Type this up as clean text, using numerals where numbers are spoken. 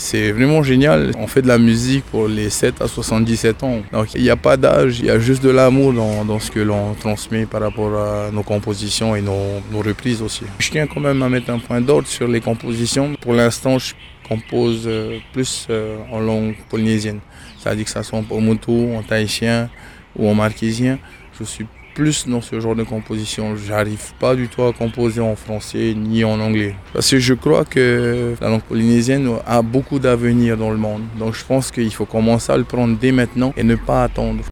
C'est vraiment génial. On fait de la musique pour les 7 à 77 ans. Donc il n'y a pas d'âge, il y a juste de l'amour dans ce que l'on transmet par rapport à nos compositions et nos reprises aussi. Je tiens quand même à mettre un point d'ordre sur les compositions. Pour l'instant, je compose plus en langue polynésienne. C'est-à-dire que ça soit en Pomotou, en tahitien ou en marquésien. Je suis plus dans ce genre de composition. J'arrive pas du tout à composer en français ni en anglais. Parce que je crois que la langue polynésienne a beaucoup d'avenir dans le monde. Donc je pense qu'il faut commencer à le prendre dès maintenant et ne pas attendre.